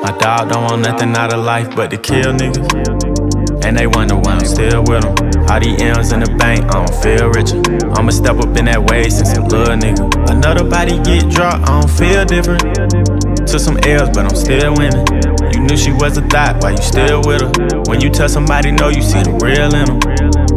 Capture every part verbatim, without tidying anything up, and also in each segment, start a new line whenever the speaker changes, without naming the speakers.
My dog don't want nothing out of life but to kill niggas. And they wonder why I'm still with them. All these M's in the bank, I don't feel richer. I'ma step up in that way since a little nigga. Another body get dropped, I don't feel different. Took some L's, but I'm still winning. You knew she was a thot, why you still with her? When you tell somebody no, you see the real in them.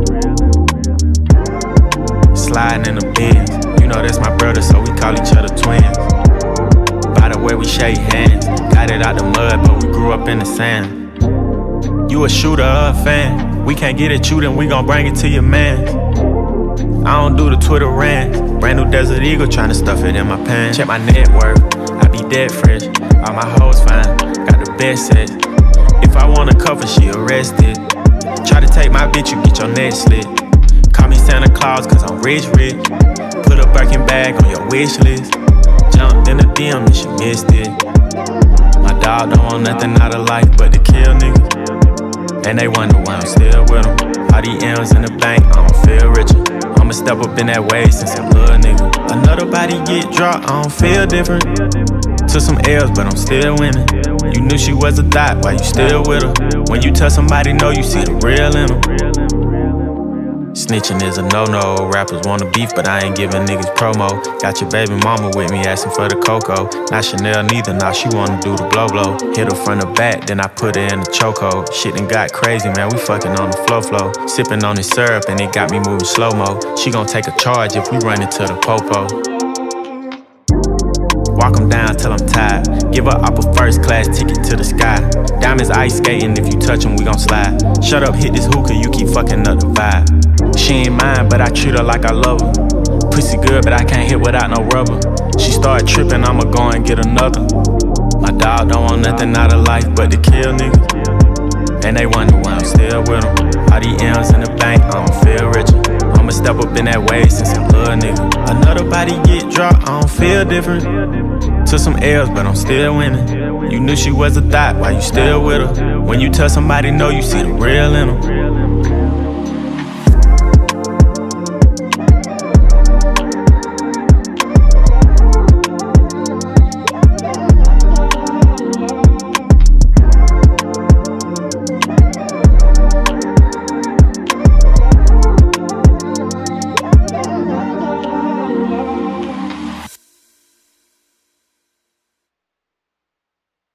Sliding in the Benz, you know that's my brother, so we call each other twins. By the way we shake hands, got it out the mud, but we grew up in the sand. You a shooter or a fan? We can't get at you, then we gon' bring it to your mans. I don't do the Twitter rants. Brand new Desert Eagle, tryna stuff it in my pants. Check my net worth, I be dead fresh. All my hoes fine, got the best set. If I want a cover, she arrested. Try to take my bitch, you get your neck slit. Call me Santa Claus, cause I'm rich, rich. Put a Birkin bag on your wish list. Jumped in the D M and she missed it. My dog don't want nothing out of life but to kill niggas. And they wonder why I'm still with them. All these M's in the bank, I don't feel richer. I'ma step up in that way since a little nigga. Another body get dropped, I don't feel different. Took some L's, but I'm still winning. You knew she was a thot, why you still with her? When you tell somebody no, you see the real in them. Snitching is a no-no. Rappers wanna beef, but I ain't giving niggas promo. Got your baby mama with me asking for the cocoa. Not Chanel neither, now she wanna do the blow-blow. Hit her front or back, then I put her in the chokehold. Shit done got crazy, man, we fucking on the flow-flow. Sipping on this syrup and it got me moving slow-mo. She gon' take a charge if we run into the popo. Walk them down till I'm tired. Give her up a first class ticket to the sky. Diamonds ice skating, if you touch them, we gon' slide. Shut up, hit this hookah, you keep fucking up the vibe. She ain't mine, but I treat her like I love her. Pussy good, but I can't hit without no rubber. She start tripping, I'ma go and get another. My dog don't want nothing out of life but to kill niggas. And they wonder why I'm still with them. All these M's in the bank, I don't feel richer. I'ma step up in that way since a little nigga. Another body get dropped, I don't feel different. Took some L's, but I'm still winning. You knew she was a thot, why you still with her? When you tell somebody no, you see the real in them.